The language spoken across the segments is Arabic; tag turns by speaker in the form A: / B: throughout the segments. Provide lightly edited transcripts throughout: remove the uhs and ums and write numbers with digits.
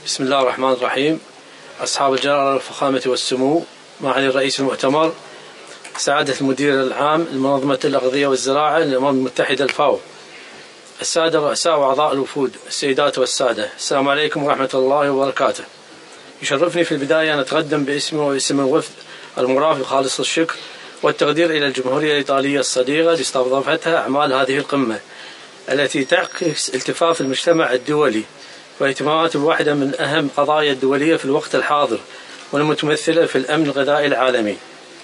A: بسم الله الرحمن الرحيم. أصحاب الجلالة والفخامة والسمو، معالي الرئيس المؤتمر، سعادة المدير العام لمنظمة الأغذية والزراعة للأمم المتحدة الفاو، السادة الرؤساء وأعضاء الوفود، السيدات والسادة، السلام عليكم ورحمة الله وبركاته. يشرفني في البداية أن أتقدم باسمي واسم الوفد المرافق خالص الشكر والتقدير إلى الجمهورية الإيطالية الصديقة لاستضافتها أعمال هذه القمة التي تعكس التفاف المجتمع الدولي واهتماماته بواحدة من أهم قضايا الدولية في الوقت الحاضر والمتمثلة في الأمن الغذائي العالمي.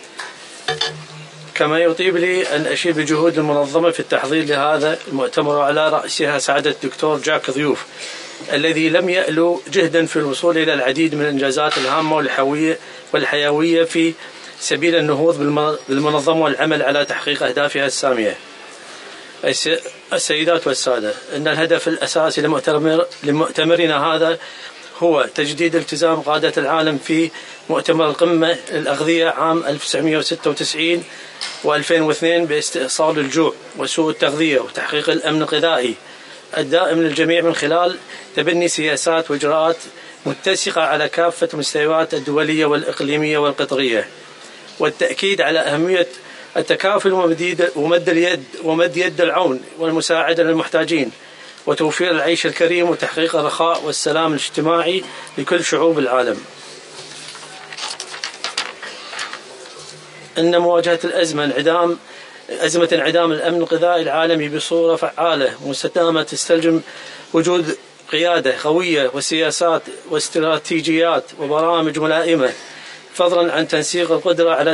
A: كما يطيب لي أن أشير بجهود المنظمة في التحضير لهذا المؤتمر، وعلى رأسها سعادة الدكتور جاك ضيوف الذي لم يألو جهدا في الوصول إلى العديد من الإنجازات الهامة والحيوية في سبيل النهوض بالمنظمة والعمل على تحقيق أهدافها السامية. السيدات والسادة، إن الهدف الأساسي لمؤتمرنا هذا هو تجديد التزام قادة العالم في مؤتمر القمة للأغذية عام 1996 و2002 باستئصال الجوع وسوء التغذية وتحقيق الأمن الغذائي الدائم للجميع من خلال تبني سياسات وإجراءات متسقة على كافة المستويات الدولية والإقليمية والقطرية، والتأكيد على أهمية التكافل ومد يد العون والمساعدة للمحتاجين وتوفير العيش الكريم وتحقيق الرخاء والسلام الاجتماعي لكل شعوب العالم. إن مواجهة أزمة انعدام الأمن الغذائي العالمي بصورة فعالة ومستدامة تستلزم وجود قيادة قوية وسياسات واستراتيجيات وبرامج ملائمة، فضلا عن تنسيق القدرة على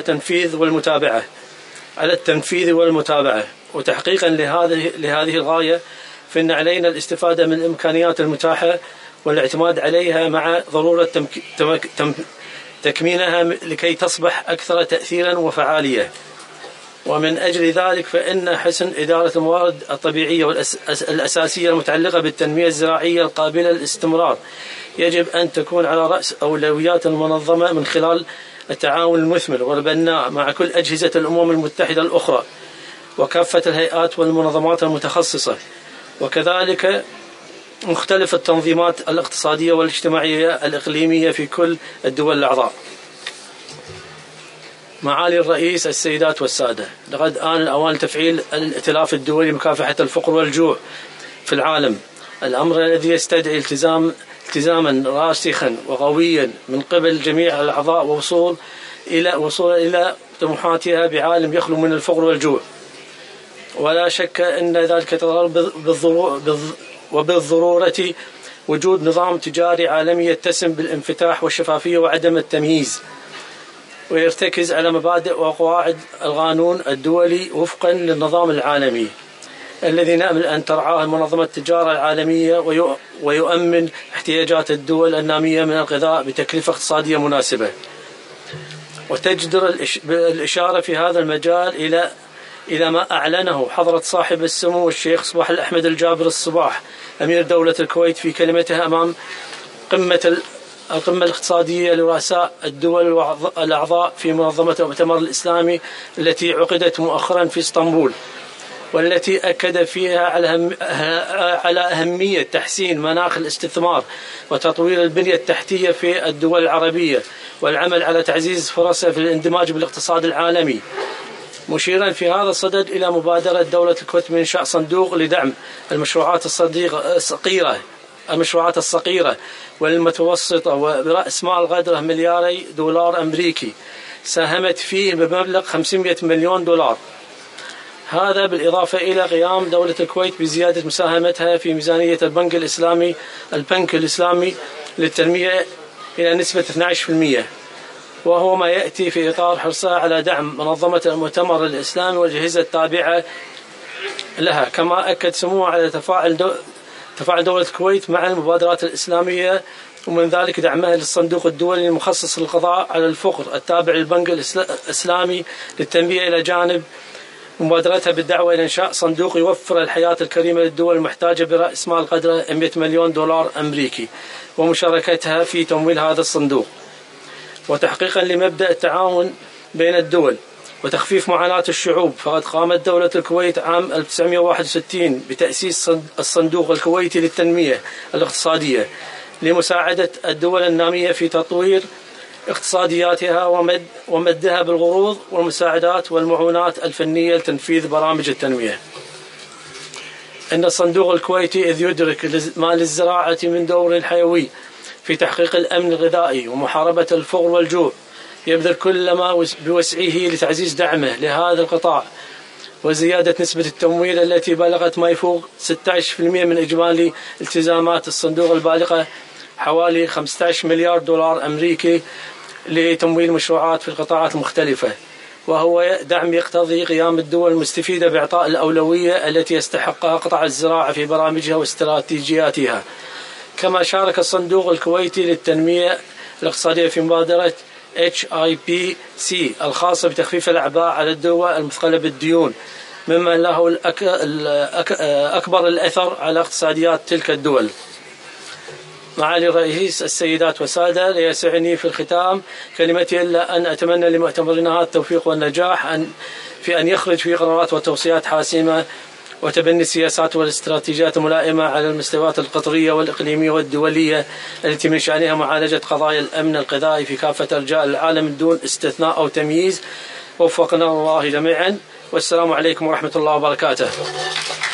A: التنفيذ والمتابعة. وتحقيقا لهذه الغاية فإن علينا الاستفادة من الإمكانيات المتاحة والاعتماد عليها مع ضرورة تكمينها لكي تصبح أكثر تأثيرا وفعالية. ومن أجل ذلك فإن حسن إدارة الموارد الطبيعية الأساسية المتعلقة بالتنمية الزراعية القابلة للاستمرار يجب أن تكون على رأس أولويات المنظمة من خلال التعاون المثمر والبناء مع كل أجهزة الأمم المتحدة الأخرى وكافة الهيئات والمنظمات المتخصصة، وكذلك مختلف التنظيمات الاقتصادية والاجتماعية الإقليمية في كل الدول الأعضاء. معالي الرئيس، السيدات والسادة، لقد آن الأوان تفعيل الائتلاف الدولي لمكافحة الفقر والجوع في العالم، الأمر الذي يستدعي التزاما راسخا وقويا من قبل جميع الأعضاء ووصول إلى طموحاتها بعالم يخلو من الفقر والجوع. ولا شك أن ذلك يتطلب وبالضرورة وجود نظام تجاري عالمي يتسم بالانفتاح والشفافية وعدم التمييز، ويرتكز على مبادئ وقواعد القانون الدولي وفقا للنظام العالمي الذي نأمل أن ترعاه منظمة التجارة العالمية ويؤمن احتياجات الدول النامية من الغذاء بتكلفة اقتصادية مناسبة. وتجدر الإشارة في هذا المجال إلى ما أعلنه حضرة صاحب السمو الشيخ صباح الأحمد الجابر الصباح أمير دولة الكويت في كلمته أمام القمة الاقتصادية لرؤساء الدول الأعضاء في منظمة المؤتمر الإسلامي التي عقدت مؤخرا في اسطنبول، والتي أكد فيها على أهمية تحسين مناخ الاستثمار وتطوير البنية التحتية في الدول العربية والعمل على تعزيز فرصها في الاندماج بالاقتصاد العالمي، مشيرا في هذا الصدد إلى مبادرة دولة الكويت من إنشاء صندوق لدعم المشروعات الصغيرة والمتوسطة وبرأس مال قدره $2 مليار أمريكي ساهمت فيه بمبلغ $500 مليون. هذا بالإضافة إلى قيام دولة الكويت بزيادة مساهمتها في ميزانية البنك الإسلامي للتنمية إلى نسبة 12%، وهو ما يأتي في إطار حرصها على دعم منظمة المؤتمر الإسلامي والأجهزة التابعة لها. كما أكد سموه على تفاعل دولة الكويت مع المبادرات الإسلامية، ومن ذلك دعمها للصندوق الدولي المخصص للقضاء على الفقر التابع للبنك الإسلامي للتنمية، إلى جانب مبادرتها بالدعوة إلى إنشاء صندوق يوفر الحياة الكريمة للدول المحتاجة برأس مال قدره $100 مليون أمريكي، ومشاركتها في تمويل هذا الصندوق. وتحقيقا لمبدأ التعاون بين الدول وتخفيف معاناة الشعوب، فقد قامت دولة الكويت عام 1961 بتأسيس الصندوق الكويتي للتنمية الاقتصادية لمساعدة الدول النامية في تطوير اقتصادياتها ومدها بالقروض والمساعدات والمعونات الفنية لتنفيذ برامج التنمية. إن الصندوق الكويتي إذ يدرك ما للزراعة من دور حيوي في تحقيق الأمن الغذائي ومحاربة الفقر والجوع، يبذل كل ما بوسعه لتعزيز دعمه لهذا القطاع وزيادة نسبة التمويل التي بلغت ما يفوق 16% من إجمالي التزامات الصندوق البالغة حوالي 15 مليار دولار أمريكي لتمويل مشروعات في القطاعات المختلفة، وهو دعم يقتضي قيام الدول المستفيدة بإعطاء الأولوية التي يستحقها قطاع الزراعة في برامجها واستراتيجياتها. كما شارك الصندوق الكويتي للتنمية الاقتصادية في مبادرة HIPC الخاصة بتخفيف الأعباء على الدول المثقلة بالديون، مما له أكبر الأثر على اقتصاديات تلك الدول. معالي الرئيس، السيدات والسادة، ليسعني في الختام كلمتي إلا أن أتمنى لمؤتمرنا هذا التوفيق والنجاح في أن يخرج فيه قرارات وتوصيات حاسمة وتبني السياسات والاستراتيجيات الملائمة على المستويات القطرية والإقليمية والدولية التي من شأنها معالجة قضايا الأمن الغذائي في كافة أرجاء العالم دون استثناء أو تمييز. وفقنا الله جميعا، والسلام عليكم ورحمة الله وبركاته.